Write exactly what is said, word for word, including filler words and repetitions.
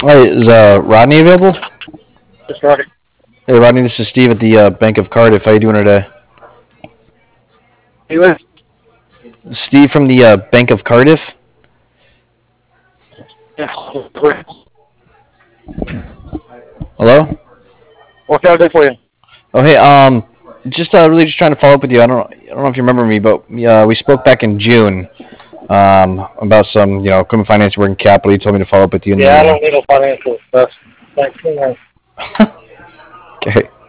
Hi, is uh, Rodney available? Just right. Hey, Rodney, this is Steve at the uh, Bank of Cardiff. How you doing today? Anyway, Steve from the uh, Bank of Cardiff. yeah. Hello. What can I do for you? Oh, hey. Um, just uh, really just trying to follow up with you. I don't, I don't know if you remember me, but uh, we spoke back in June um, about some, you know, equipment finance, working capital. You told me to follow up with you in Yeah, I the. don't need no financial stuff. Thanks. You know. Uh... okay.